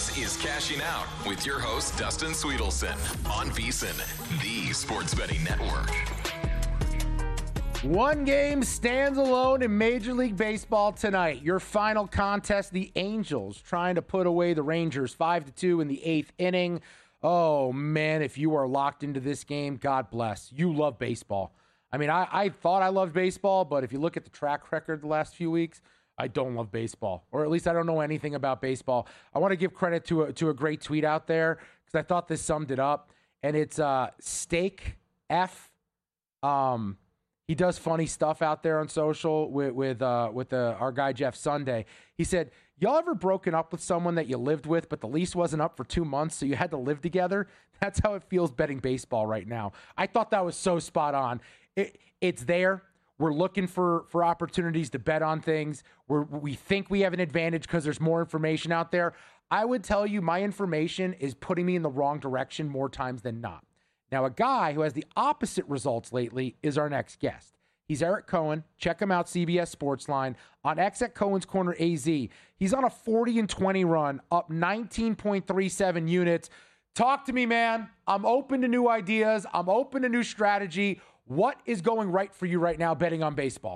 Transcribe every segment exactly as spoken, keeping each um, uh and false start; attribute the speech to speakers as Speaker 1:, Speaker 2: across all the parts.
Speaker 1: This is Cashing Out with your host, Dustin Sweetelson, on VSiN, the Sports Betting Network.
Speaker 2: One game stands alone in Major League Baseball tonight. Your final contest, the Angels trying to put away the Rangers five to two in the eighth inning. Oh, man, if you are locked into this game, God bless. You love baseball. I mean, I, I thought I loved baseball, but if you look at the track record the last few weeks, I don't love baseball, or at least I don't know anything about baseball. I want to give credit to a, to a great tweet out there because I thought this summed it up, and it's uh, Steak F. Um, he does funny stuff out there on social with with uh, with the, our guy Jeff Sunday. He said, "Y'all ever broken up with someone that you lived with, but the lease wasn't up for two months, so you had to live together? That's how it feels betting baseball right now." I thought that was so spot on. It, it's there. We're looking for, for opportunities to bet on things. We're, we think we have an advantage because there's more information out there. I would tell you my information is putting me in the wrong direction more times than not. Now, a guy who has the opposite results lately is our next guest. He's Eric Cohen. Check him out, C B S Sportsline, on X at Cohen's Corner A Z. He's on a forty and twenty run, up nineteen point three seven units. Talk to me, man. I'm open to new ideas. I'm open to new strategy. What is going right for you right now betting on baseball?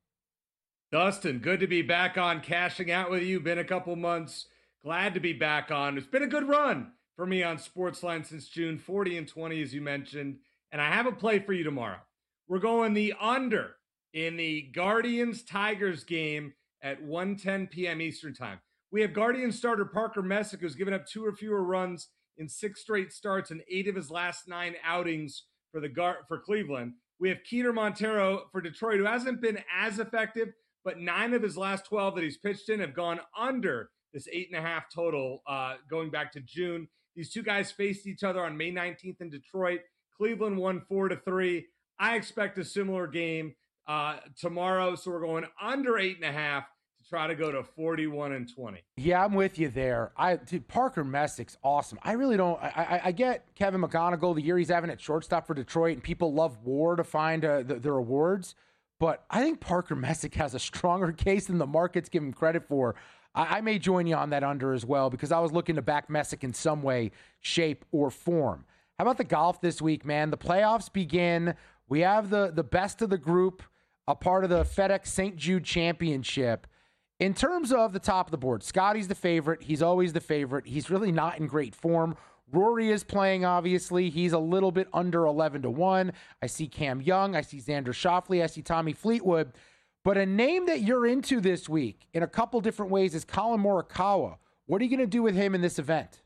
Speaker 3: Dustin, good to be back on Cashing Out with you. Been a couple months. Glad to be back on. It's been a good run for me on Sportsline since June, forty and twenty, as you mentioned. And I have a play for you tomorrow. We're going the under in the Guardians-Tigers game at one ten p.m. Eastern time. We have Guardians starter Parker Messick, who's given up two or fewer runs in six straight starts and eight of his last nine outings for the Gar- for Cleveland. We have Keter Montero for Detroit, who hasn't been as effective, but nine of his last twelve that he's pitched in have gone under this eight and a half total uh, going back to June. These two guys faced each other on May nineteenth in Detroit. Cleveland won four to three. I expect a similar game uh, tomorrow, so we're going under eight and a half to try to go to forty-one and twenty.
Speaker 2: Yeah, I'm with you there. I dude, Parker Messick's awesome. I really don't. I, I, I get Kevin McGonigal, the year he's having at shortstop for Detroit, and people love WAR to find uh, the, their awards. But I think Parker Messick has a stronger case than the market's giving him credit for. I, I may join you on that under as well because I was looking to back Messick in some way, shape, or form. How about the golf this week, man? The playoffs begin. We have the, the best of the group, a part of the FedEx Saint Jude Championship. In terms of the top of the board, Scotty's the favorite. He's always the favorite. He's really not in great form. Rory is playing, obviously. He's a little bit under eleven to one. I see Cam Young. I see Xander Schauffele. I see Tommy Fleetwood. But a name that you're into this week in a couple different ways is Colin Morikawa. What are you going to do with him in this event?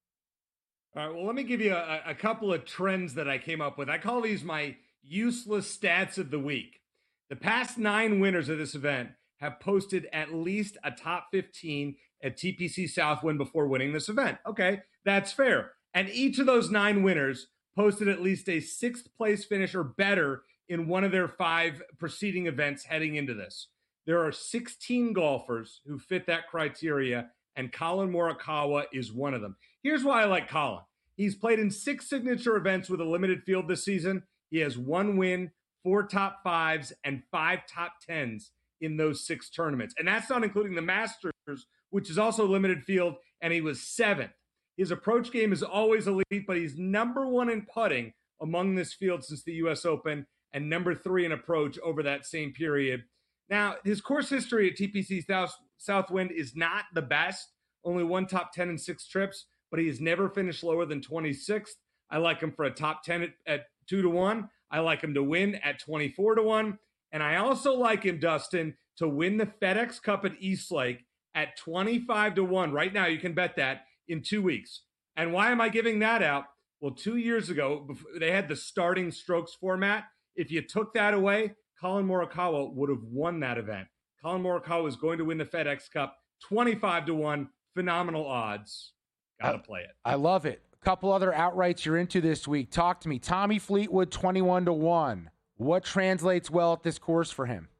Speaker 3: All right, well, let me give you a, a couple of trends that I came up with. I call these my useless stats of the week. The past nine winners of this event have posted at least a top fifteen at T P C Southwind before winning this event. Okay, that's fair. And each of those nine winners posted at least a sixth place finish or better in one of their five preceding events heading into this. There are sixteen golfers who fit that criteria, and Colin Morikawa is one of them. Here's why I like Colin. He's played in six signature events with a limited field this season. He has one win, four top fives, and five top tens in those six tournaments. And that's not including the Masters, which is also limited field, and he was seventh. His approach game is always elite, but he's number one in putting among this field since the U S Open and number three in approach over that same period. Now, his course history at T P C South, Southwind is not the best. Only one top ten in six trips, but he has never finished lower than twenty-sixth. I like him for a top ten at, at two to one. I like him to win at twenty-four to one. And I also like him, Dustin, to win the FedEx Cup at Eastlake at twenty-five to one. Right now, you can bet that in two weeks. And why am I giving that out? Well, two years ago, they had the starting strokes format. If you took that away, Colin Morikawa would have won that event. Colin Morikawa is going to win the FedEx Cup twenty-five to one. Phenomenal odds. Got to play it.
Speaker 2: I love it. A couple other outrights you're into this week. Talk to me. Tommy Fleetwood, twenty-one to one. What translates well at this course for him?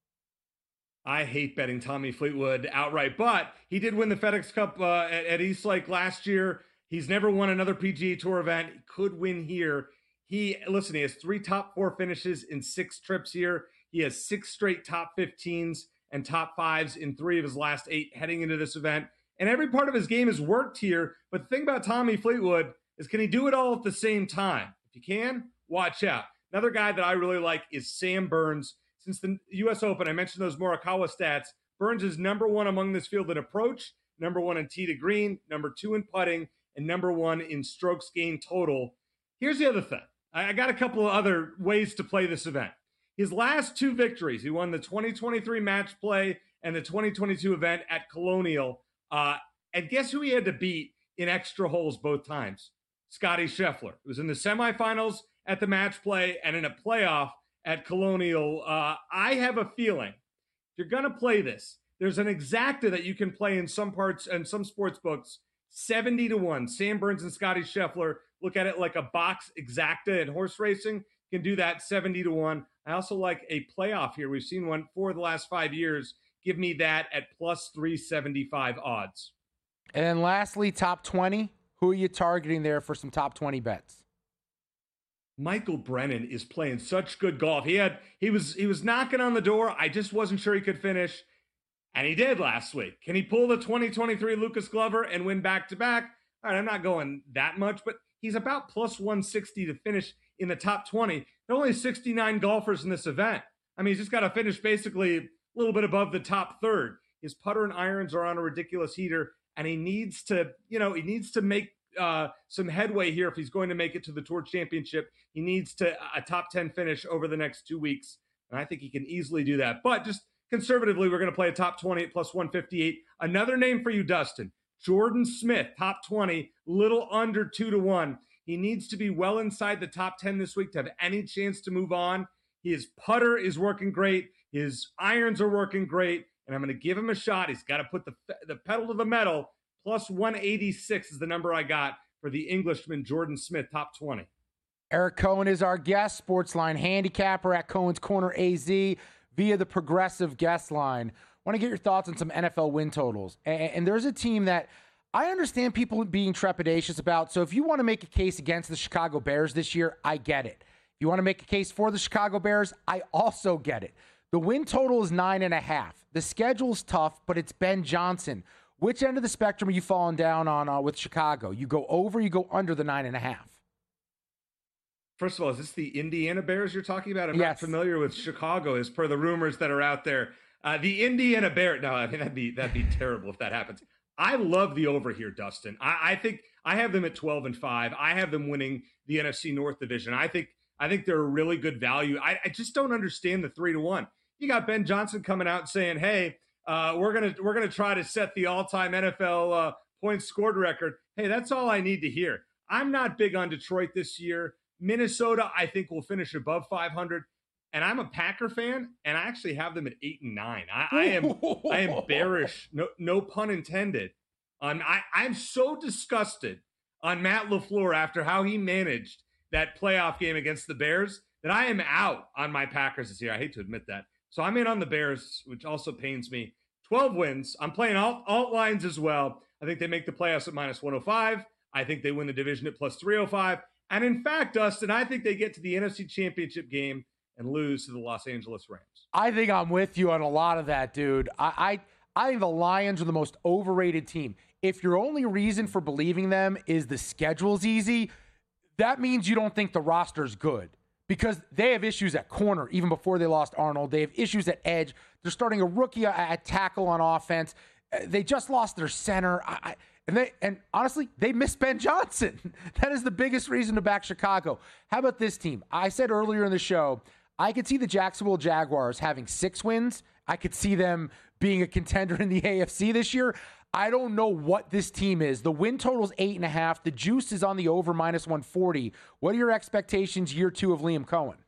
Speaker 3: I hate betting Tommy Fleetwood outright, but he did win the FedEx Cup uh, at, at Eastlake last year. He's never won another P G A Tour event. He could win here. He, listen, he has three top four finishes in six trips here. He has six straight top fifteens and top fives in three of his last eight heading into this event. And every part of his game has worked here. But the thing about Tommy Fleetwood is, can he do it all at the same time? If you can, watch out. Another guy that I really like is Sam Burns. Since the U S Open, I mentioned those Morikawa stats. Burns is number one among this field in approach, number one in tee to green, number two in putting, and number one in strokes gained total. Here's the other thing. I got a couple of other ways to play this event. His last two victories, he won the twenty twenty-three match play and the twenty twenty-two event at Colonial. Uh, and guess who he had to beat in extra holes both times? Scotty Scheffler. It was in the semifinals at the match play and in a playoff at Colonial. Uh, I have a feeling if you're going to play this, there's an exacta that you can play in some parts and some sports books, seventy to one. Sam Burns and Scotty Scheffler. Look at it like a box exacta in horse racing. You can do that seventy to one. I also like a playoff here. We've seen one for the last five years. Give me that at plus three seventy-five odds.
Speaker 2: And then lastly, top twenty. Who are you targeting there for some top twenty bets?
Speaker 3: Michael Brennan is playing such good golf. He had he was he was knocking on the door. I just wasn't sure he could finish, and he did last week. Can he pull the twenty twenty-three Lucas Glover and win back to back? All right, I'm not going that much, but he's about plus one sixty to finish in the top twenty. There are only sixty-nine golfers in this event. I mean, he's just got to finish basically a little bit above the top third. His putter and irons are on a ridiculous heater, and he needs to, you know, he needs to make uh, some headway here if he's going to make it to the Tour Championship. He needs to a top ten finish over the next two weeks, and I think he can easily do that. But just conservatively, we're going to play a top twenty at plus one fifty-eight. Another name for you, Dustin. Jordan Smith, top twenty, little under two to one. He needs to be well inside the top ten this week to have any chance to move on. His putter is working great. His irons are working great. And I'm going to give him a shot. He's got to put the, the pedal to the metal. Plus one eighty-six is the number I got for the Englishman, Jordan Smith, top twenty.
Speaker 2: Eric Cohen is our guest, Sportsline handicapper at Cohen's Corner A Z via the Progressive guest line. Want to get your thoughts on some N F L win totals. And, and there's a team that I understand people being trepidatious about. So if you want to make a case against the Chicago Bears this year, I get it. If you want to make a case for the Chicago Bears, I also get it. The win total is nine and a half. The schedule's tough, but it's Ben Johnson. Which end of the spectrum are you falling down on uh, with Chicago? You go over, you go under the nine and a half.
Speaker 3: First of all, is this the Indiana Bears you're talking about? I'm
Speaker 2: yes.
Speaker 3: not familiar with Chicago, as per the rumors that are out there. Uh, the Indiana Bears. No, I mean that'd be that'd be terrible if that happens. I love the over here, Dustin. I, I think I have them at twelve and five. I have them winning the N F C North division. I think I think they're a really good value. I, I just don't understand the three to one. You got Ben Johnson coming out saying, "Hey, uh, we're gonna we're gonna try to set the all-time N F L uh, points scored record." Hey, that's all I need to hear. I'm not big on Detroit this year. Minnesota, I think, will finish above five hundred. And I'm a Packer fan, and I actually have them at eight and nine. I, I am I am bearish, no no pun intended. Um, I, I'm so disgusted on Matt LaFleur after how he managed that playoff game against the Bears that I am out on my Packers this year. I hate to admit that. So I'm in on the Bears, which also pains me. twelve wins. I'm playing alt, alt lines as well. I think they make the playoffs at minus one oh five. I think they win the division at plus three oh five. And in fact, Dustin, I think they get to the N F C Championship game and lose to the Los Angeles Rams.
Speaker 2: I think I'm with you on a lot of that, dude. I, I, I think the Lions are the most overrated team. If your only reason for believing them is the schedule's easy, that means you don't think the roster's good. Because they have issues at corner, even before they lost Arnold. They have issues at edge. They're starting a rookie at tackle on offense. They just lost their center. I, I, and they and honestly, they missed Ben Johnson. That is the biggest reason to back Chicago. How about this team? I said earlier in the show, I could see the Jacksonville Jaguars having six wins. I could see them being a contender in the A F C this year. I don't know what this team is. The win total's eight and a half. The juice is on the over minus one forty. What are your expectations year two of Liam Cohen?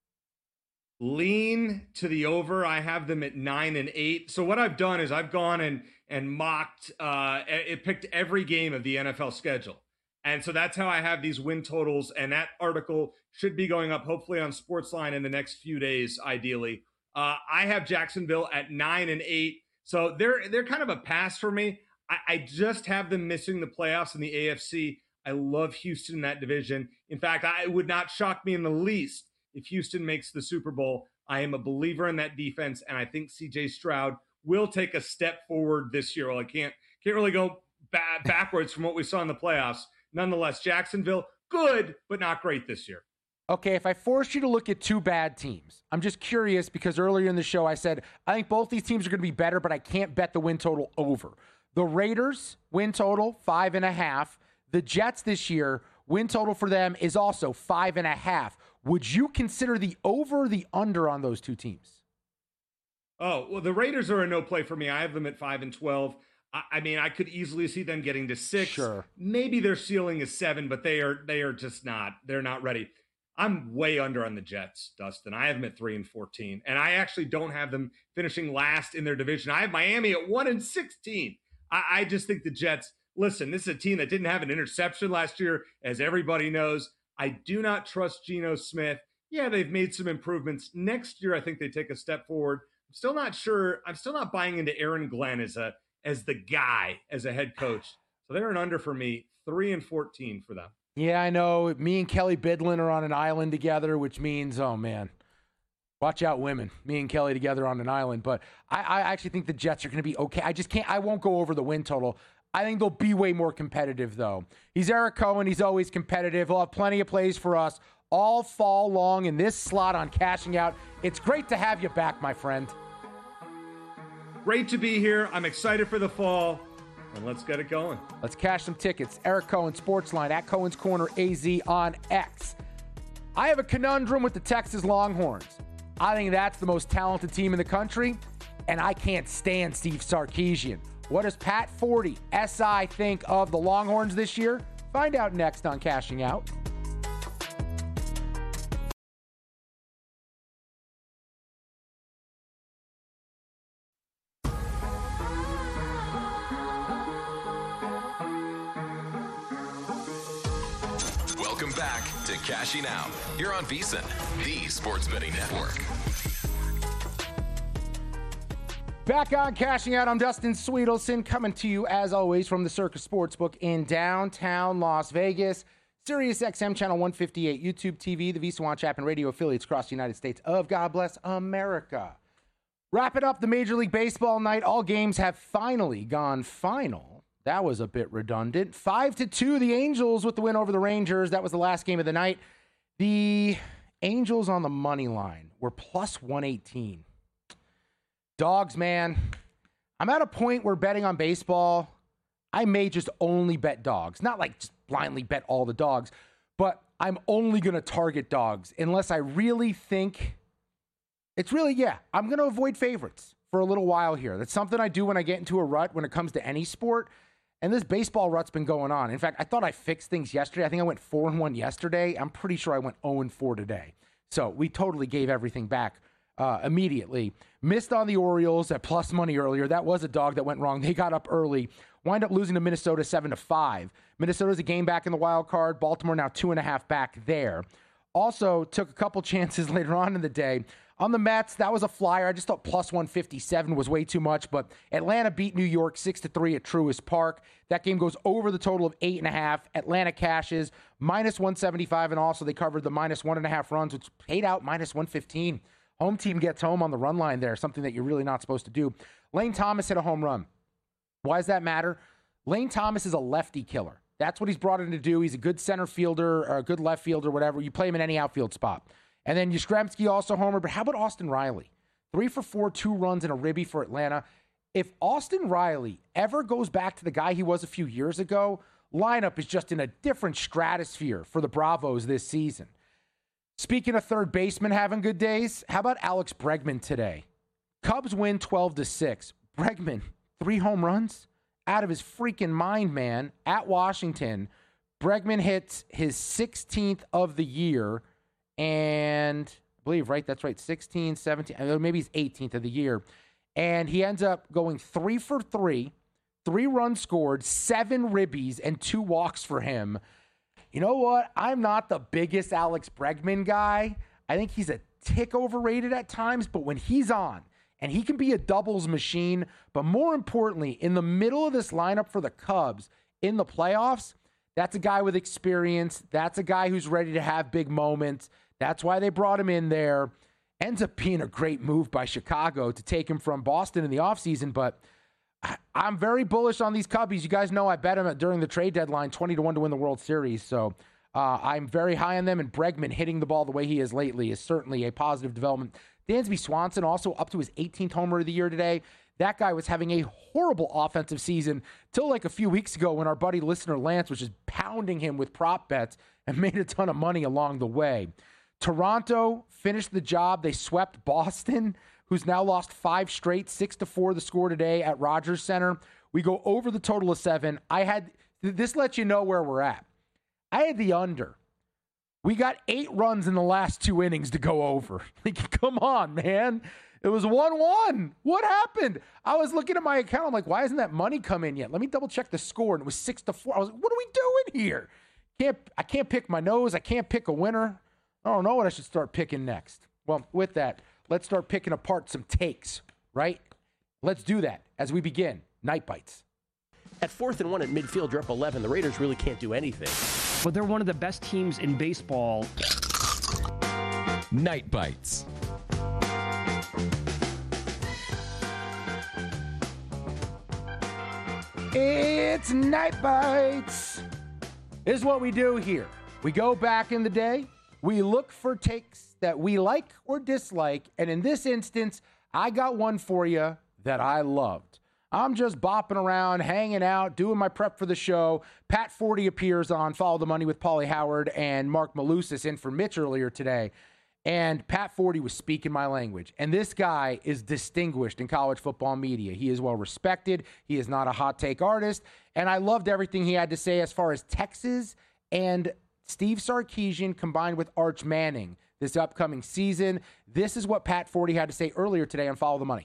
Speaker 3: Lean to the over. I have them at nine and eight. So what I've done is I've gone and and mocked, uh, it picked every game of the N F L schedule. And so that's how I have these win totals. And that article should be going up hopefully on Sportsline in the next few days, ideally. Uh, I have Jacksonville at nine and eight. So they're they're kind of a pass for me. I, I just have them missing the playoffs in the A F C. I love Houston in that division. In fact, I, it would not shock me in the least if Houston makes the Super Bowl. I am a believer in that defense, and I think C J Stroud will take a step forward this year. Well, I can't Can't really go ba- backwards from what we saw in the playoffs. Nonetheless, Jacksonville, good, but not great this year.
Speaker 2: Okay, if I force you to look at two bad teams, I'm just curious because earlier in the show I said, I think both these teams are going to be better, but I can't bet the win total over. The Raiders, win total, five and a half. The Jets this year, win total for them is also five and a half. Would you consider the over or the under on those two teams?
Speaker 3: Oh, well, the Raiders are a no play for me. I have them at five and twelve. I, I mean, I could easily see them getting to six.
Speaker 2: Sure.
Speaker 3: Maybe their ceiling is seven, but they are they are just not. They're not ready. I'm way under on the Jets, Dustin. I have them at three and fourteen, and I actually don't have them finishing last in their division. I have Miami at one and sixteen. I, I just think the Jets. Listen, this is a team that didn't have an interception last year, as everybody knows. I do not trust Geno Smith. Yeah, they've made some improvements. Next year, I think they take a step forward. I'm still not sure. I'm still not buying into Aaron Glenn as a as the guy, as a head coach. So they're an under for me, three and fourteen for them.
Speaker 2: Yeah, I know. Me and Kelly Bidlin are on an island together, which means, oh, man, watch out, women. Me and Kelly together on an island. But I, I actually think the Jets are going to be okay. I just can't – I won't go over the win total. I think they'll be way more competitive, though. He's Eric Cohen. He's always competitive. He'll have plenty of plays for us all fall long in this slot on Cashing Out. It's great to have you back, my friend.
Speaker 3: Great to be here. I'm excited for the fall. And let's get it going.
Speaker 2: Let's cash some tickets. Eric Cohen, Sportsline, at Cohen's Corner A Z on X. I have a conundrum with the Texas Longhorns. I think that's the most talented team in the country, and I can't stand Steve Sarkisian. What does Pat Forty, S I, think of the Longhorns this year? Find out next on Cashing Out.
Speaker 1: Welcome back to Cashing Out here on VSiN, the Sports Betting Network.
Speaker 2: Back on Cashing Out, I'm Dustin Sweetelson, coming to you, as always, from the Circus Sportsbook in downtown Las Vegas. Sirius X M Channel one fifty-eight, YouTube T V, the VSiN Watch app, and radio affiliates across the United States of God bless America. Wrapping up the Major League Baseball night, all games have finally gone final. That was a bit redundant. Five to two, the Angels with the win over the Rangers. That was the last game of the night. The Angels on the money line were plus one eighteen. Dogs, man. I'm at a point where betting on baseball, I may just only bet dogs. Not like just blindly bet all the dogs, but I'm only going to target dogs unless I really think it's really, yeah, I'm going to avoid favorites for a little while here. That's something I do when I get into a rut when it comes to any sport. And this baseball rut's been going on. In fact, I thought I fixed things yesterday. I think I went four and one yesterday. I'm pretty sure I went oh and four today. So we totally gave everything back uh, immediately. Missed on the Orioles at plus money earlier. That was a dog that went wrong. They got up early. Wind up losing to Minnesota seven to five. Minnesota's a game back in the wild card. Baltimore now two and a half back there. Also took a couple chances later on in the day. On the Mets, that was a flyer. I just thought plus one fifty-seven was way too much, but Atlanta beat New York six to three at Truist Park. That game goes over the total of eight and a half. Atlanta cashes minus one seventy-five, and also they covered the minus one and a half runs, which paid out minus one fifteen. Home team gets home on the run line there, something that you're really not supposed to do. Lane Thomas hit a home run. Why does that matter? Lane Thomas is a lefty killer. That's what he's brought in to do. He's a good center fielder or a good left fielder, whatever. You play him in any outfield spot. And then Yastrzemski also homer. But how about Austin Riley? Three for four, two runs and a ribby for Atlanta. If Austin Riley ever goes back to the guy he was a few years ago, lineup is just in a different stratosphere for the Bravos this season. Speaking of third baseman having good days, how about Alex Bregman today? Cubs win twelve to six. Bregman, three home runs? Out of his freaking mind, man. At Washington, Bregman hits his sixteenth of the year. And I believe, right, that's right, sixteen, seventeen, maybe he's eighteenth of the year. And he ends up going three for three, three runs scored, seven ribbies, and two walks for him. You know what? I'm not the biggest Alex Bregman guy. I think he's a tick overrated at times, but when he's on, and he can be a doubles machine, but more importantly, in the middle of this lineup for the Cubs in the playoffs, that's a guy with experience. That's a guy who's ready to have big moments. That's why they brought him in there. Ends up being a great move by Chicago to take him from Boston in the offseason, but I'm very bullish on these Cubbies. You guys know I bet them during the trade deadline, twenty to one to win the World Series. So uh, I'm very high on them, and Bregman hitting the ball the way he is lately is certainly a positive development. Dansby Swanson also up to his eighteenth homer of the year today. That guy was having a horrible offensive season till like a few weeks ago when our buddy listener Lance was just pounding him with prop bets and made a ton of money along the way. Toronto finished the job. They swept Boston, who's now lost five straight, six to four the score today at Rogers Center. We go over the total of seven. I had, this lets you know where we're at. I had the under. We got eight runs in the last two innings to go over. Like, come on, man. It was one one. What happened? I was looking at my account. I'm like, why hasn't that money come in yet? Let me double check the score. And it was six to four. I was like, what are we doing here? Can't I can't pick my nose. I can't pick a winner. I don't know what I should start picking next. Well, with that, let's start picking apart some takes, right? Let's do that as we begin Night Bites.
Speaker 4: At fourth and one at midfield, you're up eleven. The Raiders really can't do anything.
Speaker 5: But they're one of the best teams in baseball.
Speaker 1: Night Bites.
Speaker 2: It's Night Bites. This is what we do here. We go back in the day. We look for takes that we like or dislike. And in this instance, I got one for you that I loved. I'm just bopping around, hanging out, doing my prep for the show. Pat Forty appears on Follow the Money with Paulie Howard and Mark Malusis in for Mitch earlier today. And Pat Forty was speaking my language. And this guy is distinguished in college football media. He is well respected. He is not a hot take artist. And I loved everything he had to say as far as Texas and Steve Sarkisian combined with Arch Manning this upcoming season. This is what Pat Forty had to say earlier today on Follow the Money.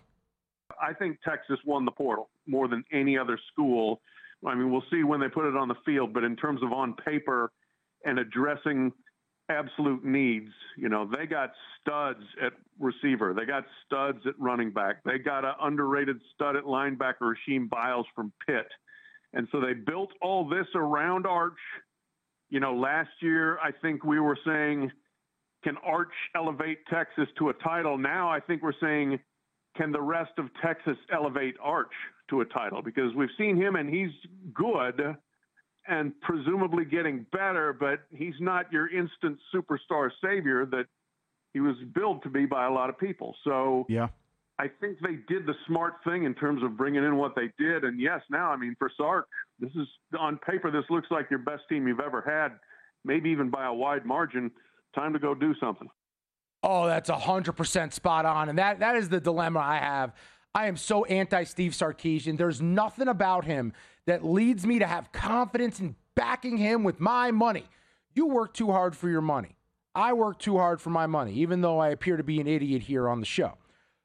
Speaker 6: I think Texas won the portal more than any other school. I mean, we'll see when they put it on the field, but in terms of on paper and addressing absolute needs, you know, they got studs at receiver. They got studs at running back. They got an underrated stud at linebacker, Rasheem Biles from Pitt. And so they built all this around Arch. You know, last year, I think we were saying, can Arch elevate Texas to a title? Now I think we're saying, can the rest of Texas elevate Arch to a title? Because we've seen him and he's good and presumably getting better, but he's not your instant superstar savior that he was billed to be by a lot of people. So
Speaker 2: yeah,
Speaker 6: I think they did the smart thing in terms of bringing in what they did. And yes, now, I mean, for Sark, this is on paper, this looks like your best team you've ever had, maybe even by a wide margin. Time to go do something.
Speaker 2: Oh, that's one hundred percent spot on. And that that is the dilemma I have. I am so anti-Steve Sarkisian. There's nothing about him that leads me to have confidence in backing him with my money. You work too hard for your money. I work too hard for my money, even though I appear to be an idiot here on the show.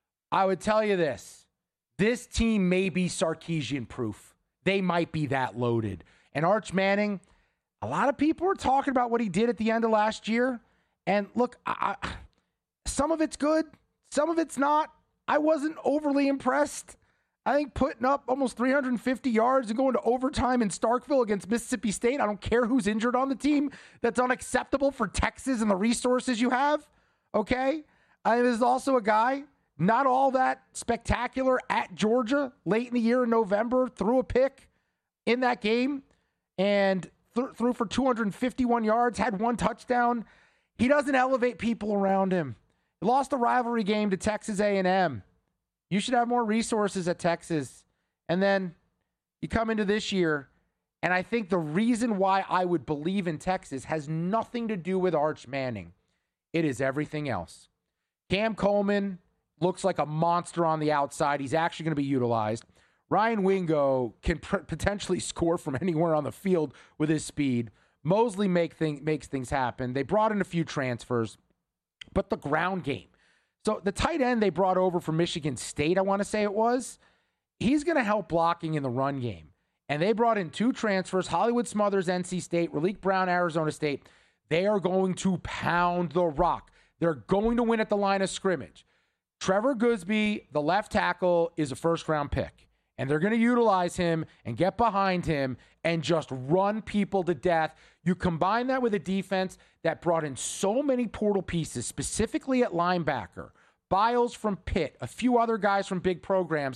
Speaker 2: I would tell you this. This team may be Sarkisian-proof. They might be that loaded. And Arch Manning, a lot of people are talking about what he did at the end of last year. And look, I, I, some of it's good. Some of it's not. I wasn't overly impressed. I think putting up almost three hundred fifty yards and going to overtime in Starkville against Mississippi State, I don't care who's injured on the team, that's unacceptable for Texas and the resources you have, okay? I, there's also a guy, not all that spectacular, at Georgia late in the year in November, threw a pick in that game and th- threw for two hundred fifty-one yards, had one touchdown. He doesn't elevate people around him. He lost a rivalry game to Texas A and M. You should have more resources at Texas. And then you come into this year, and I think the reason why I would believe in Texas has nothing to do with Arch Manning. It is everything else. Cam Coleman looks like a monster on the outside. He's actually going to be utilized. Ryan Wingo can pr- potentially score from anywhere on the field with his speed. Mosley make thing, makes things happen. They brought in a few transfers. But the ground game. So the tight end they brought over from Michigan State, I want to say it was, he's going to help blocking in the run game. And they brought in two transfers, Hollywood Smothers, N C State, Raleek Brown, Arizona State. They are going to pound the rock. They're going to win at the line of scrimmage. Trevor Goosby, the left tackle, is a first-round pick. And they're going to utilize him and get behind him and just run people to death. You combine that with a defense that brought in so many portal pieces, specifically at linebacker, Biles from Pitt, a few other guys from big programs,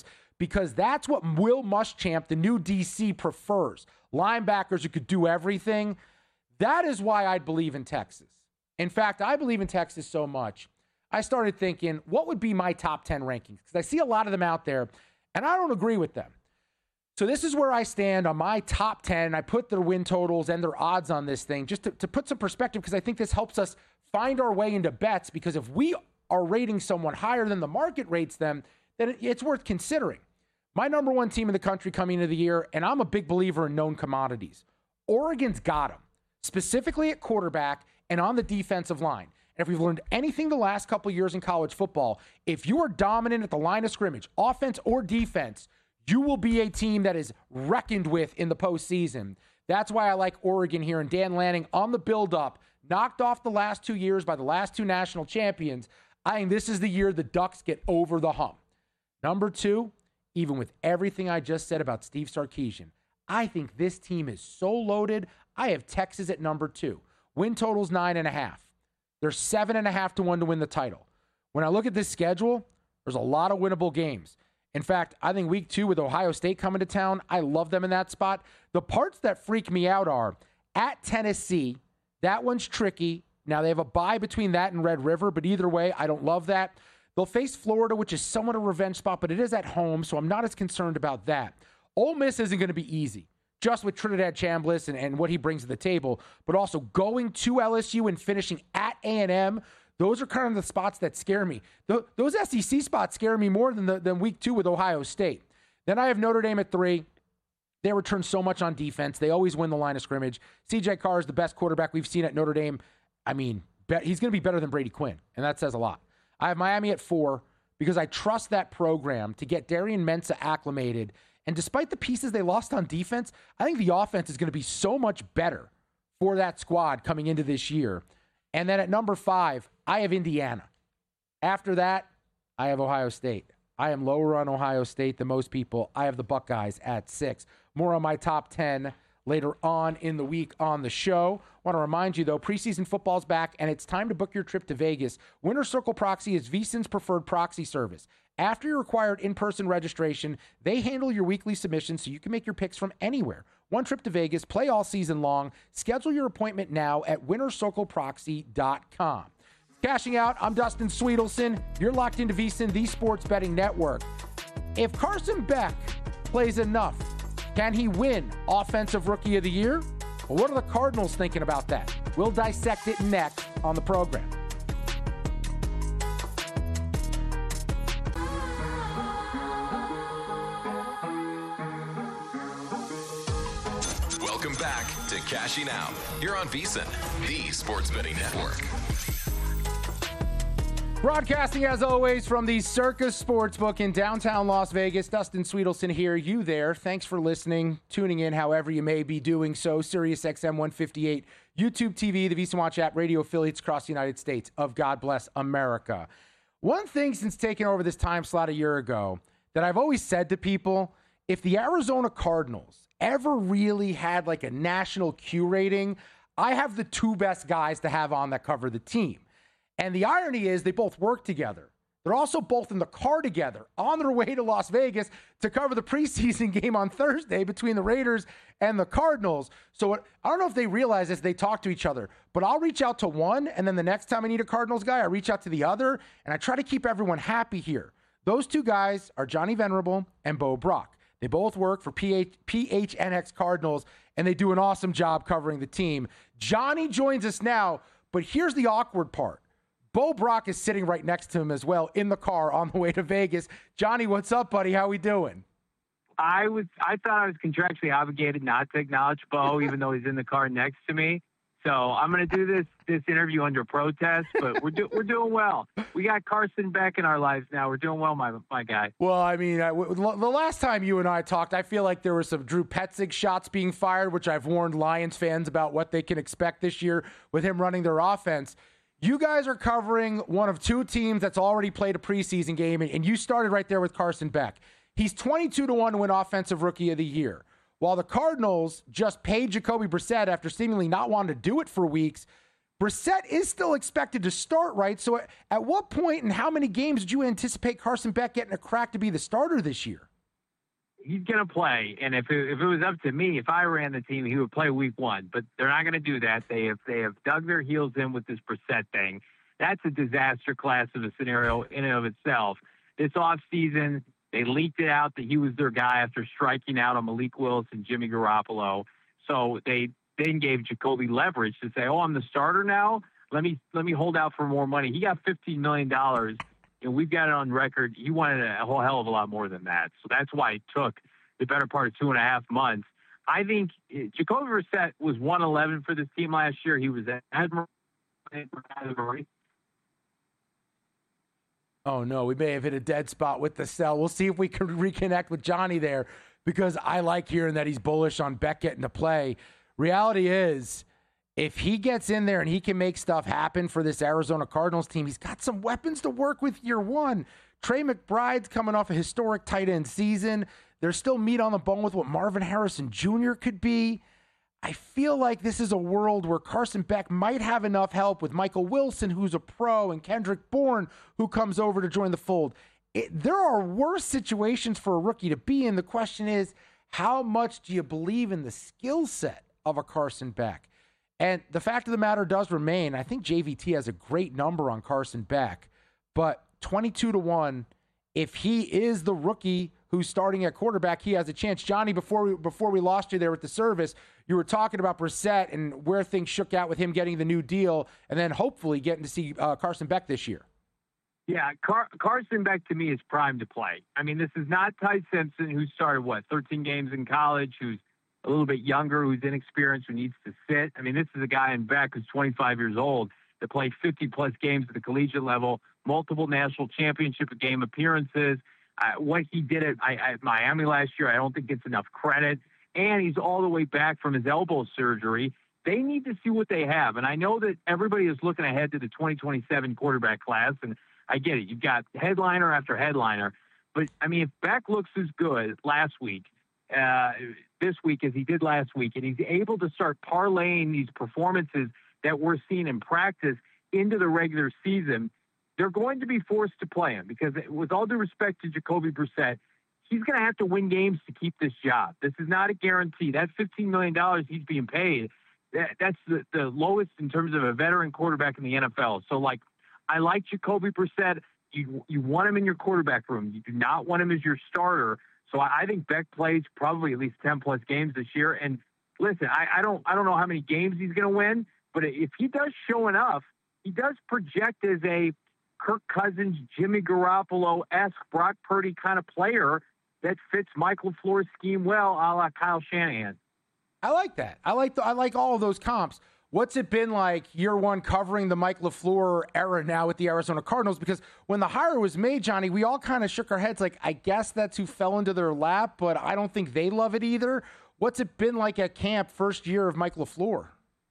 Speaker 2: because that's what Will Muschamp, the new D C, prefers. Linebackers who could do everything. That is why I believe in Texas. In fact, I believe in Texas so much, I started thinking, what would be my top ten rankings? Because I see a lot of them out there, and I don't agree with them. So this is where I stand on my top ten. I put their win totals and their odds on this thing just to, to put some perspective, because I think this helps us find our way into bets, because if we are rating someone higher than the market rates them, then it, it's worth considering. My number one team in the country coming into the year, and I'm a big believer in known commodities. Oregon's got them, specifically at quarterback and on the defensive line. And if we've learned anything the last couple of years in college football, if you are dominant at the line of scrimmage, offense or defense, you will be a team that is reckoned with in the postseason. That's why I like Oregon here. And Dan Lanning on the build-up, knocked off the last two years by the last two national champions. I think this is the year the Ducks get over the hump. Number two, even with everything I just said about Steve Sarkisian, I think this team is so loaded. I have Texas at number two. Win total's nine and a half. They're seven and a half to one to win the title. When I look at this schedule, there's a lot of winnable games. In fact, I think week two with Ohio State coming to town, I love them in that spot. The parts that freak me out are at Tennessee. That one's tricky. Now, they have a bye between that and Red River, but either way, I don't love that. They'll face Florida, which is somewhat a revenge spot, but it is at home, so I'm not as concerned about that. Ole Miss isn't going to be easy, just with Trinidad Chambliss and, and what he brings to the table, but also going to L S U and finishing at A and M. Those are kind of the spots that scare me. Th- those S E C spots scare me more than, the, than week two with Ohio State. Then I have Notre Dame at three. They return so much on defense. They always win the line of scrimmage. C J Carr is the best quarterback we've seen at Notre Dame. I mean, bet, he's going to be better than Brady Quinn, and that says a lot. I have Miami at four because I trust that program to get Darian Mensah acclimated. And despite the pieces they lost on defense, I think the offense is going to be so much better for that squad coming into this year. And then at number five, I have Indiana. After that, I have Ohio State. I am lower on Ohio State than most people. I have the Buckeyes at six. More on my top ten later on in the week on the show. I want to remind you, though, preseason football's back, and it's time to book your trip to Vegas. Winner Circle Proxy is VSiN's preferred proxy service. After your required in-person registration, they handle your weekly submissions so you can make your picks from anywhere. One trip to Vegas, play all season long. Schedule your appointment now at winner circle proxy dot com. Cashing out, I'm Dustin Sweetelson. You're locked into VSiN, the Sports Betting Network. If Carson Beck plays enough, can he win Offensive Rookie of the Year? Well, what are the Cardinals thinking about that? We'll dissect it next on the program.
Speaker 1: Welcome back to Cashing Out. You're on VSiN, the Sports Betting Network.
Speaker 2: Broadcasting, as always, from the Circus Sportsbook in downtown Las Vegas. Dustin Sweetelson here, you there. Thanks for listening, tuning in however you may be doing so. Sirius X M one fifty-eight, YouTube T V, the VSiN Watch app, radio affiliates across the United States of God Bless America. One thing since taking over this time slot a year ago that I've always said to people, if the Arizona Cardinals ever really had like a national Q rating, I have the two best guys to have on that cover the team. And the irony is they both work together. They're also both in the car together on their way to Las Vegas to cover the preseason game on Thursday between the Raiders and the Cardinals. So what, I don't know if they realize this, they talk to each other, but I'll reach out to one, and then the next time I need a Cardinals guy, I reach out to the other, and I try to keep everyone happy here. Those two guys are Johnny Venerable and Bo Brock. They both work for P H, P H N X Cardinals, and they do an awesome job covering the team. Johnny joins us now, but here's the awkward part. Bo Brock is sitting right next to him as well in the car on the way to Vegas. Johnny, what's up, buddy? How we doing?
Speaker 7: I was. I thought I was contractually obligated not to acknowledge Bo, even though he's in the car next to me. So I'm going to do this this interview under protest, but we're do, we're doing well. We got Carson Beck in our lives now. We're doing well, my my guy.
Speaker 2: Well, I mean, I, w- the last time you and I talked, I feel like there were some Drew Petzing shots being fired, which I've warned Lions fans about what they can expect this year with him running their offense. You guys are covering one of two teams that's already played a preseason game, and you started right there with Carson Beck. He's twenty-two to one to win Offensive Rookie of the Year. While the Cardinals just paid Jacoby Brissett after seemingly not wanting to do it for weeks, Brissett is still expected to start, right? So at what point and how many games did you anticipate Carson Beck getting a crack to be the starter this year?
Speaker 7: he's going to play. And if it, if it was up to me, if I ran the team, he would play week one. But they're not going to do that. They have they have dug their heels in with this Brissett thing. That's a disaster class of a scenario in and of itself. This offseason, they leaked it out that he was their guy after striking out on Malik Willis and Jimmy Garoppolo. So they then gave Jacoby leverage to say, "Oh, I'm the starter now. Let me let me hold out for more money." He got fifteen million dollars, and we've got it on record. He wanted a whole hell of a lot more than that. So that's why it took the better part of two and a half months. I think Jacoby Brissett was one eleven for this team last year. He was admirable.
Speaker 2: Oh, no, we may have hit a dead spot with the cell. We'll see if we can reconnect with Johnny there, because I like hearing that he's bullish on Beck getting to play. Reality is, if he gets in there and he can make stuff happen for this Arizona Cardinals team, he's got some weapons to work with year one. Trey McBride's coming off a historic tight end season. There's still meat on the bone with what Marvin Harrison Junior could be. I feel like this is a world where Carson Beck might have enough help with Michael Wilson, who's a pro, and Kendrick Bourne, who comes over to join the fold. It, there are worse situations for a rookie to be in. The question is, how much do you believe in the skill set of a Carson Beck? And the fact of the matter does remain, I think J V T has a great number on Carson Beck, but twenty-two to one, if he is the rookie who's starting at quarterback, he has a chance. Johnny, before we, before we lost you there with the service, you were talking about Brissett and where things shook out with him getting the new deal and then hopefully getting to see uh, Carson Beck this year.
Speaker 7: Yeah, Car- Carson Beck to me is primed to play. I mean, this is not Ty Simpson, who started, what, thirteen games in college, who's a little bit younger, who's inexperienced, who needs to sit. I mean, this is a guy in Beck who's twenty-five years old that played fifty-plus games at the collegiate level, multiple national championship game appearances. Uh, what he did at, I, at Miami last year, I don't think gets enough credit. And he's all the way back from his elbow surgery. They need to see what they have. And I know that everybody is looking ahead to the twenty twenty-seven quarterback class, and I get it. You've got headliner after headliner. But, I mean, if Beck looks as good last week, uh, this week as he did last week, and he's able to start parlaying these performances that we're seeing in practice into the regular season, they're going to be forced to play him because, with all due respect to Jacoby Brissett, he's going to have to win games to keep this job. This is not a guarantee. That fifteen million dollars he's being paid, that, that's the, the lowest in terms of a veteran quarterback in the N F L. So, like, I like Jacoby Brissett. You you want him in your quarterback room. You do not want him as your starter. So I, I think Beck plays probably at least ten plus games this year. And listen, I, I don't I don't know how many games he's going to win, but if he does show enough, he does project as a Kirk Cousins, Jimmy Garoppolo-esque, Brock Purdy kind of player that fits Mike LaFleur's scheme well, a la Kyle Shanahan.
Speaker 2: I like that. I like the, I like all of those comps. What's it been like year one covering the Mike LaFleur era now with the Arizona Cardinals? Because when the hire was made, Johnny, we all kind of shook our heads like, I guess that's who fell into their lap, but I don't think they love it either. What's it been like at camp first year of Mike LaFleur?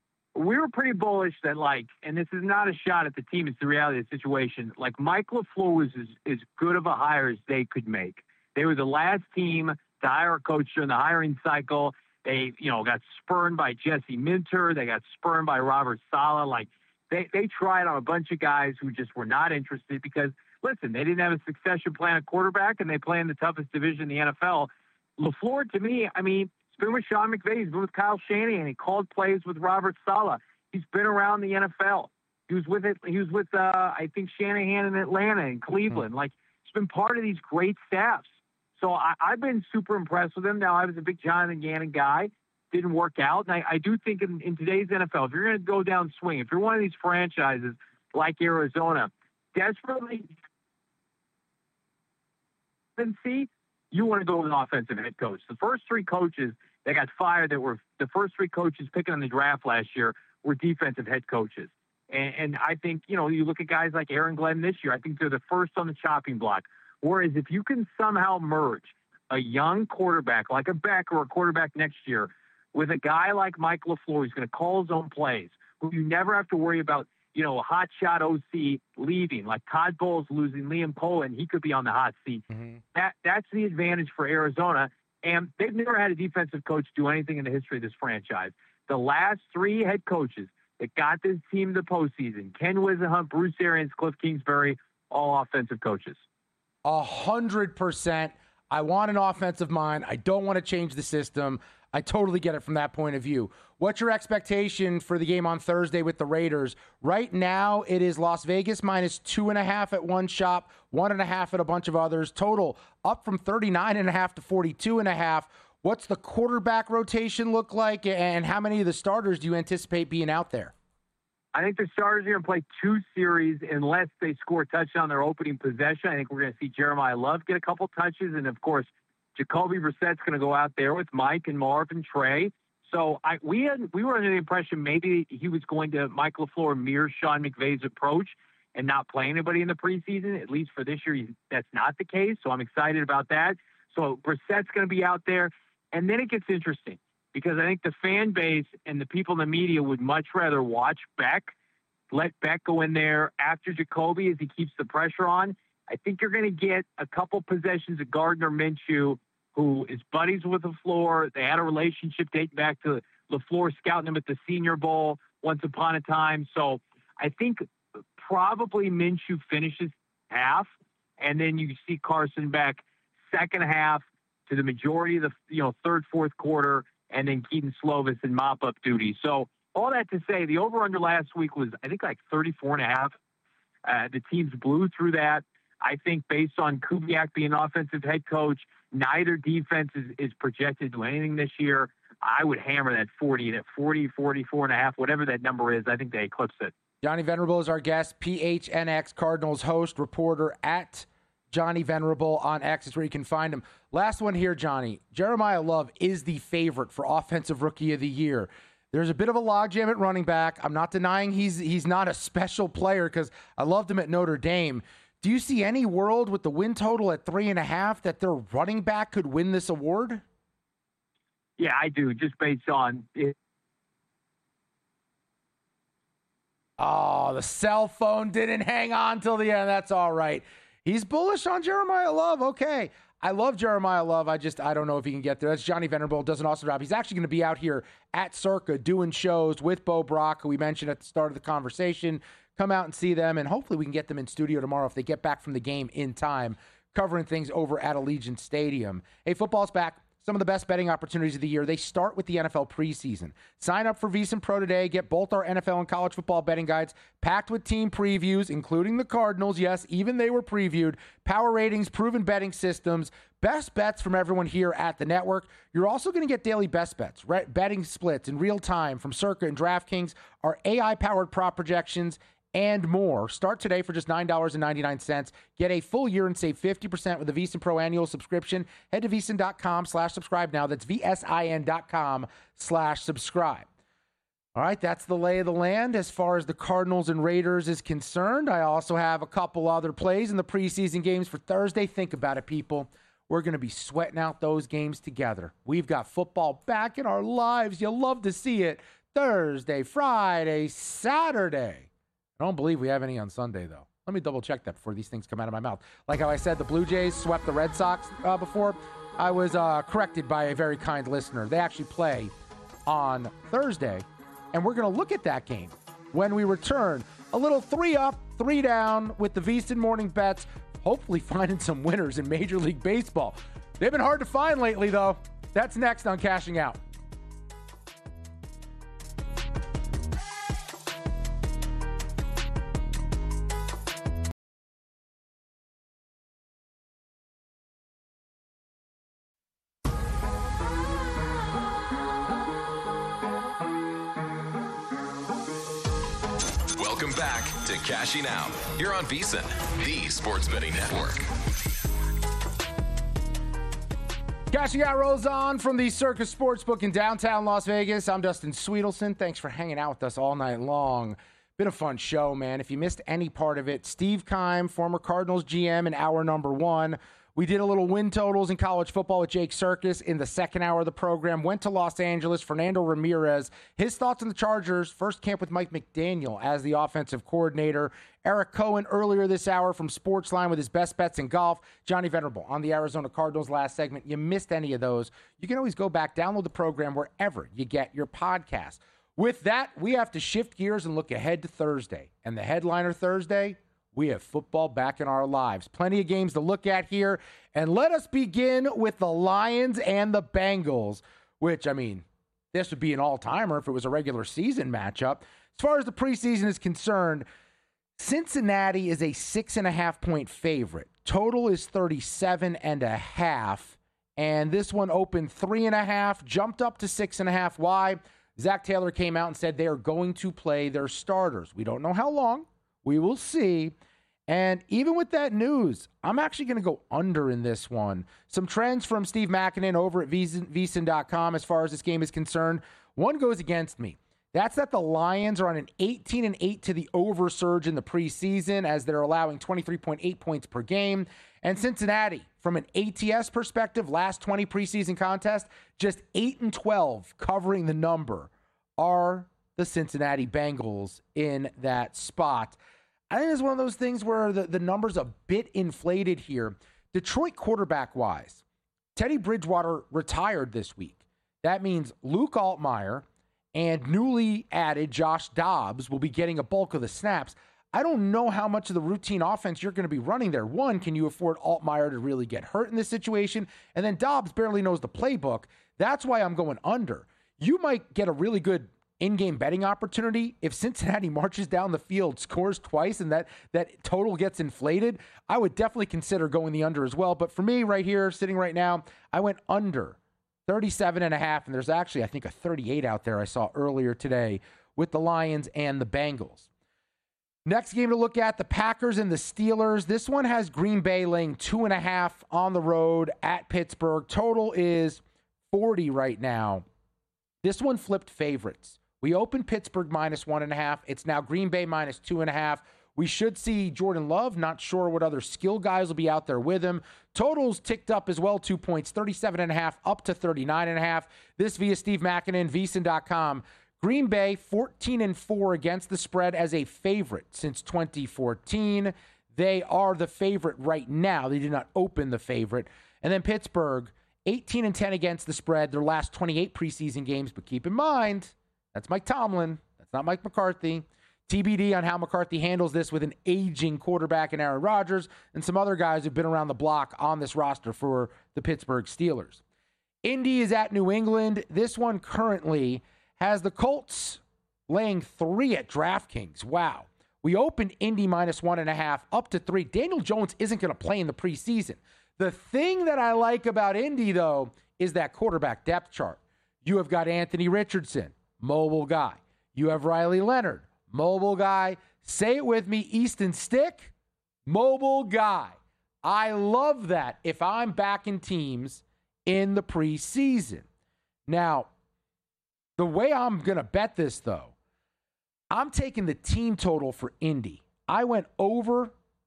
Speaker 7: We were pretty bullish that, like, and this is not a shot at the team, it's the reality of the situation, like Mike LaFleur was as, as good of a hire as they could make. They were the last team to hire a coach during the hiring cycle. They, you know, got spurned by Jesse Minter. They got spurned by Robert Saleh. Like, they, they tried on a bunch of guys who just were not interested because, listen, they didn't have a succession plan at quarterback, and they play in the toughest division in the N F L. LaFleur, to me, I mean, he's been with Sean McVay. He's been with Kyle Shanahan. He called plays with Robert Saleh. He's been around the N F L. He was with it. He was with, uh, I think, Shanahan in Atlanta and Cleveland. Mm-hmm. Like, he's been part of these great staffs. So I, I've been super impressed with him. Now, I was a big Jonathan Gannon guy. Didn't work out. And I, I do think in, in today's N F L, if you're going to go down swing, if you're one of these franchises like Arizona, desperately see, you want to go with an offensive head coach. The first three coaches that got fired, that were the first three coaches picking in the draft last year, were defensive head coaches. And, and I think, you know, you look at guys like Aaron Glenn this year, I think they're the first on the chopping block. Whereas if you can somehow merge a young quarterback like a Beck or a quarterback next year with a guy like Mike LaFleur who's going to call his own plays, who you never have to worry about, you know, a hot shot O C leaving, like Todd Bowles losing Liam Cohen, he could be on the hot seat. Mm-hmm. That That's the advantage for Arizona. And they've never had a defensive coach do anything in the history of this franchise. The last three head coaches that got this team to the postseason, Ken Whisenhunt, Bruce Arians, Cliff Kingsbury, all offensive coaches.
Speaker 2: A hundred percent. I want an offensive mind. I don't want to change the system. I totally get it from that point of view. What's your expectation for the game on Thursday with the Raiders? Right now, it is Las Vegas minus two and a half at one shop, one and a half at a bunch of others. Total up from thirty-nine and a half to forty-two and a half. What's the quarterback rotation look like, and how many of the starters do you anticipate being out there?
Speaker 7: I think the starters are going to play two series unless they score a touchdown on their opening possession. I think we're going to see Jeremiah Love get a couple touches, and of course, Jacoby Brissett's going to go out there with Mike and Marv and Trey. So I, we had we were under the impression maybe he was going to Mike LaFleur mirror Sean McVay's approach and not play anybody in the preseason. At least for this year, that's not the case. So I'm excited about that. So Brissett's going to be out there, and then it gets interesting because I think the fan base and the people in the media would much rather watch Beck, let Beck go in there after Jacoby as he keeps the pressure on. I think you're going to get a couple possessions of Gardner Minshew, who is buddies with LaFleur. They had a relationship dating back to LaFleur scouting him at the Senior Bowl once upon a time. So I think probably Minshew finishes half, and then you see Carson Beck second half to the majority of the you know third, fourth quarter, and then Keaton Slovis in mop-up duty. So all that to say, the over-under last week was, I think, like thirty-four and a half. Uh, the teams blew through that. I think based on Kubiak being offensive head coach, neither defense is, is projected to do anything this year. I would hammer that forty, that forty, forty-four and a half, whatever that number is. I think they eclipse it.
Speaker 2: Johnny Venerable is our guest, P H N X Cardinals host, reporter at Johnny Venerable on X is where you can find him. Last one here, Johnny. Jeremiah Love is the favorite for Offensive Rookie of the Year. There's a bit of a logjam at running back. I'm not denying he's he's not a special player because I loved him at Notre Dame. Do you see any world with the win total at three and a half that their running back could win this award?
Speaker 7: Yeah, I do, just based on it.
Speaker 2: Oh, the cell phone didn't hang on till the end. That's all right. He's bullish on Jeremiah Love. Okay. I love Jeremiah Love. I just, I don't know if he can get there. That's Johnny Venerable. Does an awesome job. He's actually going to be out here at Circa doing shows with Bo Brock, who we mentioned at the start of the conversation. Come out and see them, and hopefully we can get them in studio tomorrow if they get back from the game in time, covering things over at Allegiant Stadium. Hey, football's back. Some of the best betting opportunities of the year. They start with the N F L preseason. Sign up for VSiN Pro today. Get both our N F L and college football betting guides packed with team previews, including the Cardinals. Yes, even they were previewed. Power ratings, proven betting systems, best bets from everyone here at the network. You're also going to get daily best bets, right? Betting splits in real time from Circa and DraftKings, our A I-powered prop projections, and more. Start today for just nine dollars and ninety-nine cents. Get a full year and save fifty percent with a VSiN Pro annual subscription. Head to VSiN.com slash subscribe now. That's V-S-I-N dot com slash subscribe. All right, that's the lay of the land as far as the Cardinals and Raiders is concerned. I also have a couple other plays in the preseason games for Thursday. Think about it, people. We're going to be sweating out those games together. We've got football back in our lives. You'll love to see it. Thursday, Friday, Saturday. I don't believe we have any on Sunday, though. Let me double check that before these things come out of my mouth. Like how I said, the Blue Jays swept the Red Sox uh, before. I was uh, corrected by a very kind listener. They actually play on Thursday, and we're going to look at that game when we return. A little three up, three down with the VSiN Morning Bets, hopefully finding some winners in Major League Baseball. They've been hard to find lately, though. That's next on Cashing Out.
Speaker 1: Welcome back to Cashing Out here on VSiN, the Sports Betting Network.
Speaker 2: Cashing Out rolls on from the Circus Sportsbook in downtown Las Vegas. I'm Dustin Sweetelson. Thanks for hanging out with us all night long. Been a fun show, man. If you missed any part of it, Steve Keim, former Cardinals G M in hour number one. We did a little win totals in college football with Jake Circus in the second hour of the program. Went to Los Angeles. Fernando Ramirez. His thoughts on the Chargers. First camp with Mike McDaniel as the offensive coordinator. Eric Cohen earlier this hour from Sportsline with his best bets in golf. Johnny Venerable on the Arizona Cardinals last segment. You missed any of those, you can always go back, download the program wherever you get your podcast. With that, we have to shift gears and look ahead to Thursday. And the headliner Thursday, we have football back in our lives. Plenty of games to look at here. And let us begin with the Lions and the Bengals, which, I mean, this would be an all-timer if it was a regular season matchup. As far as the preseason is concerned, Cincinnati is a six and a half point favorite. Total is thirty-seven and a half. And this one opened three and a half, jumped up to six and a half. Why? Zach Taylor came out and said they are going to play their starters. We don't know how long. We will see. And even with that news, I'm actually going to go under in this one. Some trends from Steve Makinen over at V S I N dot com as far as this game is concerned. One goes against me. That's that the Lions are on an eighteen and eight to the over surge in the preseason as they're allowing twenty-three point eight points per game. And Cincinnati, from an A T S perspective, last twenty preseason contests, just eight and twelve covering the number are the Cincinnati Bengals in that spot. I think it's one of those things where the, the number's a bit inflated here. Detroit quarterback-wise, Teddy Bridgewater retired this week. That means Luke Altmaier and newly added Josh Dobbs will be getting a bulk of the snaps. I don't know how much of the routine offense you're going to be running there. One, can you afford Altmaier to really get hurt in this situation? And then Dobbs barely knows the playbook. That's why I'm going under. You might get a really good in-game betting opportunity if Cincinnati marches down the field, scores twice, and that, that total gets inflated. I would definitely consider going the under as well. But for me right here, sitting right now, I went under thirty-seven and a half, and there's actually, I think, a thirty-eight out there I saw earlier today with the Lions and the Bengals. Next game to look at, the Packers and the Steelers. This one has Green Bay laying two and a half on the road at Pittsburgh. Total is forty right now. This one flipped favorites. We opened Pittsburgh minus one and a half. It's now Green Bay minus two and a half. We should see Jordan Love. Not sure what other skill guys will be out there with him. Totals ticked up as well, two points, thirty-seven and a half up to thirty-nine and a half. This via Steve Makinen, V S I N dot com. Green Bay fourteen and four against the spread as a favorite since twenty fourteen. They are the favorite right now. They did not open the favorite. And then Pittsburgh, eighteen and ten against the spread, their last twenty-eight preseason games. But keep in mind, that's Mike Tomlin. That's not Mike McCarthy. T B D on how McCarthy handles this with an aging quarterback in Aaron Rodgers and some other guys who've been around the block on this roster for the Pittsburgh Steelers. Indy is at New England. This one currently has the Colts laying three at DraftKings. Wow. We opened Indy minus one and a half up to three. Daniel Jones isn't going to play in the preseason. The thing that I like about Indy, though, is that quarterback depth chart. You have got Anthony Richardson, mobile guy. You have Riley Leonard, mobile guy. Say it with me, Easton Stick, mobile guy. I love that if I'm backing teams in the preseason. Now, the way I'm going to bet this, though, I'm taking the team total for Indy. I went over,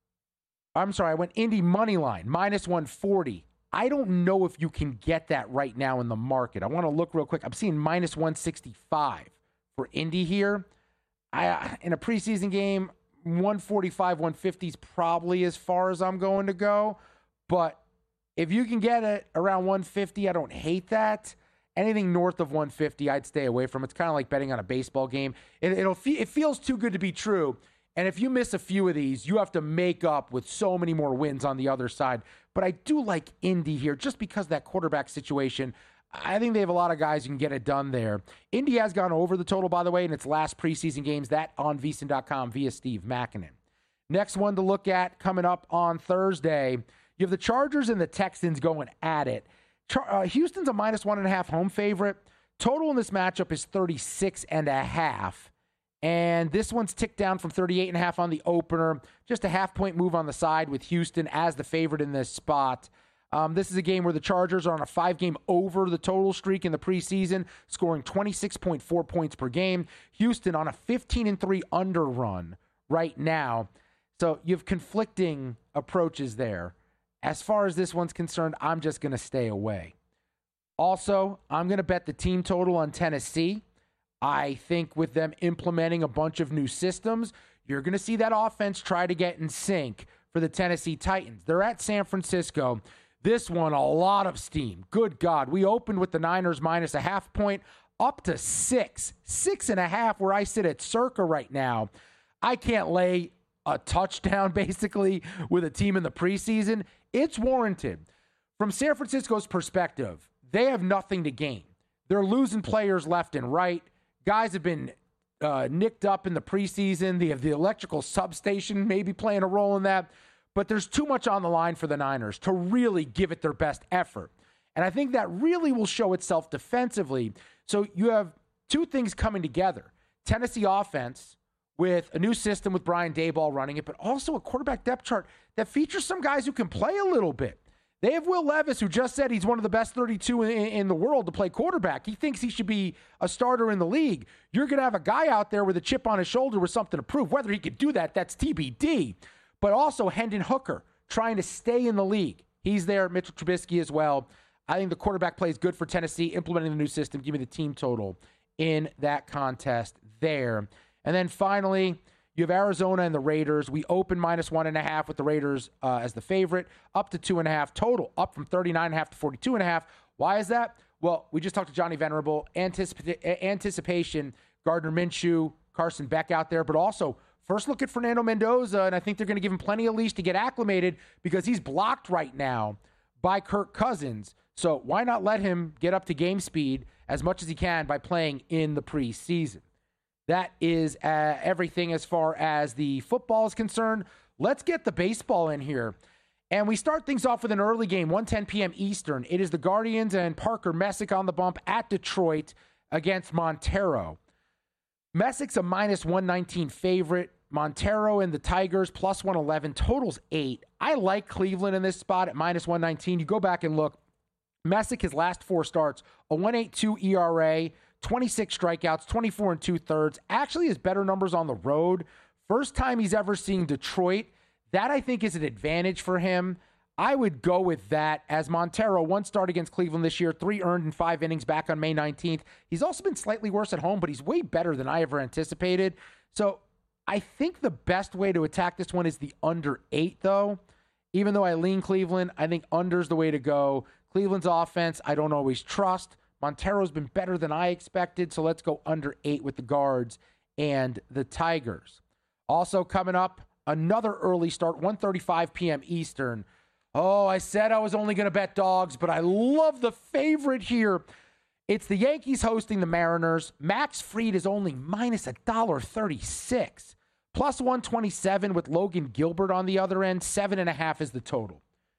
Speaker 2: I'm sorry, I went Indy money line, minus one forty. I don't know if you can get that right now in the market. I want to look real quick. I'm seeing minus one sixty-five for Indy here. I in a preseason game, one forty-five, one fifty is probably as far as I'm going to go. But if you can get it around one fifty, I don't hate that. Anything north of one fifty, I'd stay away from. It's kind of like betting on a baseball game. It, it'll fe- it feels too good to be true. And if you miss a few of these, you have to make up with so many more wins on the other side. But I do like Indy here just because of that quarterback situation. I think they have a lot of guys who can get it done there. Indy has gone over the total, by the way, in its last preseason games. That on V S I N dot com via Steve Makinen. Next one to look at coming up on Thursday. You have the Chargers and the Texans going at it. Char- uh, Houston's a minus one and a half home favorite. Total in this matchup is thirty-six and a half. And this one's ticked down from thirty-eight and a half on the opener. Just a half point move on the side with Houston as the favorite in this spot. Um, this is a game where the Chargers are on a five-game over the total streak in the preseason, scoring twenty-six point four points per game. Houston on a fifteen and three under run right now. So you have conflicting approaches there. As far as this one's concerned, I'm just going to stay away. Also, I'm going to bet the team total on Tennessee. I think with them implementing a bunch of new systems, you're going to see that offense try to get in sync for the Tennessee Titans. They're at San Francisco. This one, a lot of steam. Good God. We opened with the Niners minus a half point up to six. Six and a half where I sit at circa right now. I can't lay a touchdown basically with a team in the preseason, it's warranted. From San Francisco's perspective, they have nothing to gain. They're losing players left and right. Guys have been uh, nicked up in the preseason. They have the electrical substation maybe playing a role in that. But there's too much on the line for the Niners to really give it their best effort. And I think that really will show itself defensively. So you have two things coming together. Tennessee offense with a new system with Brian Daboll running it, but also a quarterback depth chart that features some guys who can play a little bit. They have Will Levis, who just said he's one of the best thirty-two in, in the world to play quarterback. He thinks he should be a starter in the league. You're going to have a guy out there with a chip on his shoulder with something to prove. Whether he could do that, that's T B D. But also Hendon Hooker trying to stay in the league. He's there. Mitchell Trubisky as well. I think the quarterback play is good for Tennessee, implementing the new system. Give me the team total in that contest there. And then finally, you have Arizona and the Raiders. We open minus one and a half with the Raiders uh, as the favorite, up to two and a half total, up from thirty-nine and a half to forty-two and a half. Why is that? Well, we just talked to Johnny Venerable. Anticip- anticipation, Gardner Minshew, Carson Beck out there, but also first look at Fernando Mendoza, and I think they're going to give him plenty of leash to get acclimated because he's blocked right now by Kirk Cousins. So why not let him get up to game speed as much as he can by playing in the preseason? That is uh, everything as far as the football is concerned. Let's get the baseball in here. And we start things off with an early game, one ten p.m. Eastern. It is the Guardians and Parker Messick on the bump at Detroit against Montero. Messick's a minus one nineteen favorite. Montero and the Tigers plus one eleven. Totals eight. I like Cleveland in this spot at minus one nineteen. You go back and look. Messick, his last four starts, a one point eight two E R A, twenty-six strikeouts, twenty-four and two-thirds. Actually has better numbers on the road. First time he's ever seen Detroit. That, I think, is an advantage for him. I would go with that as Montero, one start against Cleveland this year, three earned in five innings back on May nineteenth. He's also been slightly worse at home, but he's way better than I ever anticipated. So I think the best way to attack this one is the under eight, though. Even though I lean Cleveland, I think under's the way to go. Cleveland's offense, I don't always trust. Montero's been better than I expected, so let's go under eight with the Guards and the Tigers. Also coming up, another early start, one thirty-five p.m. Eastern. Oh, I said I was only going to bet dogs, but I love the favorite here. It's the Yankees hosting the Mariners. Max Fried is only minus one dollar thirty-six. Plus one twenty-seven with Logan Gilbert on the other end. Seven and a half is the total.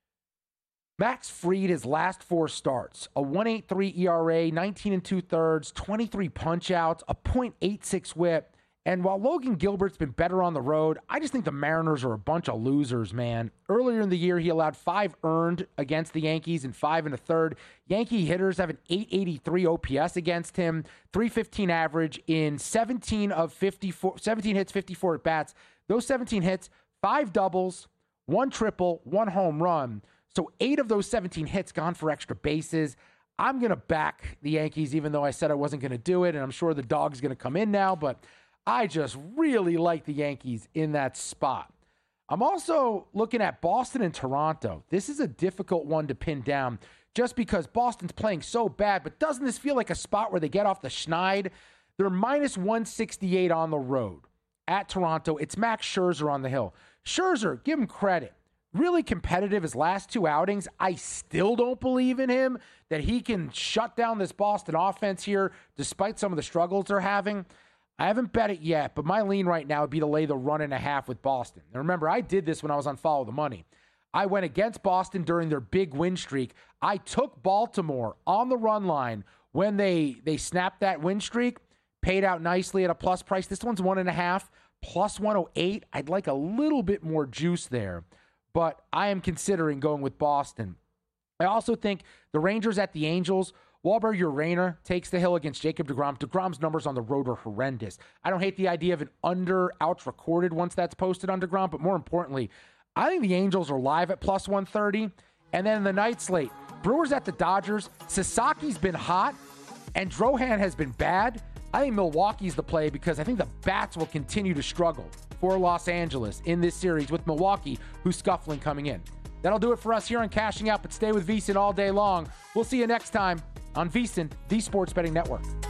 Speaker 2: Max Fried, his last four starts, a one point eight three E R A, nineteen and two-thirds, twenty-three punch-outs, a point eight six whip. And while Logan Gilbert's been better on the road, I just think the Mariners are a bunch of losers, man. Earlier in the year, he allowed five earned against the Yankees and five and a third. Yankee hitters have an eight eighty-three O P S against him, three fifteen average in seventeen of fifty-four, seventeen hits, fifty-four at bats. Those seventeen hits, five doubles, one triple, one home run. So eight of those seventeen hits gone for extra bases. I'm going to back the Yankees, even though I said I wasn't going to do it, and I'm sure the dog's going to come in now, but I just really like the Yankees in that spot. I'm also looking at Boston and Toronto. This is a difficult one to pin down just because Boston's playing so bad, but doesn't this feel like a spot where they get off the schneid? They're minus one sixty-eight on the road at Toronto. It's Max Scherzer on the hill. Scherzer, give him credit. Really competitive his last two outings. I still don't believe in him that he can shut down this Boston offense here despite some of the struggles they're having. I haven't bet it yet, but my lean right now would be to lay the run and a half with Boston. And remember, I did this when I was on Follow the Money. I went against Boston during their big win streak. I took Baltimore on the run line when they, they snapped that win streak, paid out nicely at a plus price. This one's one and a half, plus one oh eight. I'd like a little bit more juice there, but I am considering going with Boston. I also think the Rangers at the Angels, Wahlberg Urena takes the hill against Jacob deGrom. DeGrom's numbers on the road are horrendous. I don't hate the idea of an under outs recorded once that's posted on DeGrom, but more importantly, I think the Angels are live at plus one thirty. And then in the night slate, Brewers at the Dodgers. Sasaki's been hot, and Drohan has been bad. I think Milwaukee's the play because I think the bats will continue to struggle for Los Angeles in this series with Milwaukee, who's scuffling coming in. That'll do it for us here on Cashing Out, but stay with VSiN all day long. We'll see you next time on VSiN, the Sports Betting Network.